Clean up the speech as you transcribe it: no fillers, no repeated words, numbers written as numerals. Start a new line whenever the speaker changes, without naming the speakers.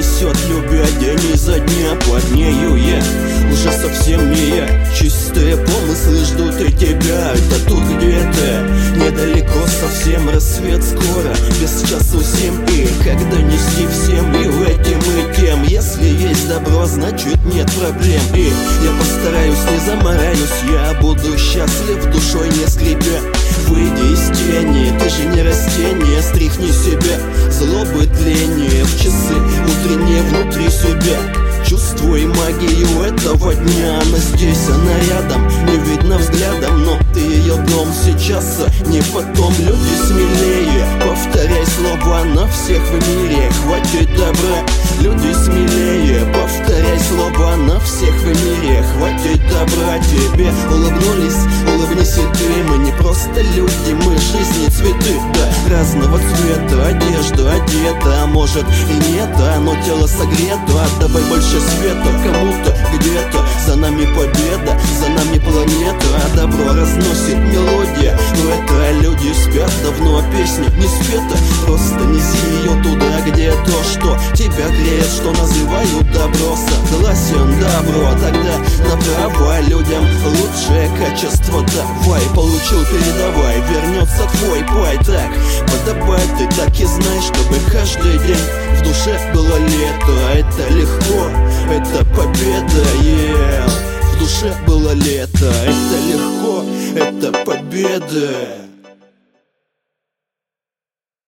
несет, любя день изо дня. Под нею я уже совсем не я. Чистые помыслы ждут и тебя. Это тут где-то недалеко совсем. Рассвет скоро, без часу 7. И когда нести всем и этим и тем. Если есть добро, значит нет проблем. И я постараюсь, не замораюсь. Я буду счастлив, душой не скрипя. Выйди из тени, ты же не растение. Стряхни себя злобы, тление в часы утренние внутри себя. Чувствуй магию этого дня. Она здесь, она рядом, не видно взглядом, но ты ее дом сейчас, не потом. Люди смелее, повторяй слова на всех в мире. Хватит добра. Люди смелее, повторяй слова на всех в мире. Хватит добра. Тебе улыбнулись, улыбнись и ты. Мы не просто люди, мы жизни цветы. Да, разного цвета одежда одета, а может и нет, но тело согрето. Давай больше света кому-то где-то. За нами победа, за нами планета. А добро разносит мелодия. Но это люди спят давно, а песня не спета. Просто неси ее туда, где то, что тебя греет, что называют добро. Согласен, добро, тогда направо людям лучшее качество давай. Получил, передавай, вернется твой пай. Так, подобай, ты так и знаешь, чтобы каждый день в душе было лето. Это легко, это победа, yeah. В душе было лето, это легко, это победа.